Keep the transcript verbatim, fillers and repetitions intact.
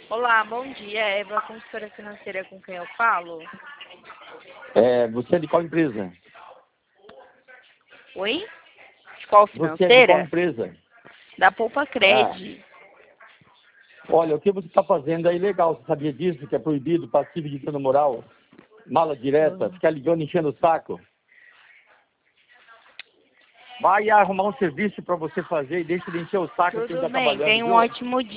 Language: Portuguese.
Olá, bom dia. É Eva, consultora financeira, com quem eu falo? É, você é de qual empresa? Oi? De qual Você é de qual financeira? empresa? Da Poupa Ah, Cred. olha, o que você está fazendo é ilegal. Você sabia disso? Que é proibido, passivo de dano moral, mala direta, Hum. ficar ligando, enchendo o saco. Vai arrumar um serviço para você fazer e deixa de encher o saco que ele Tudo está bem, trabalhando, tenha um viu? ótimo dia.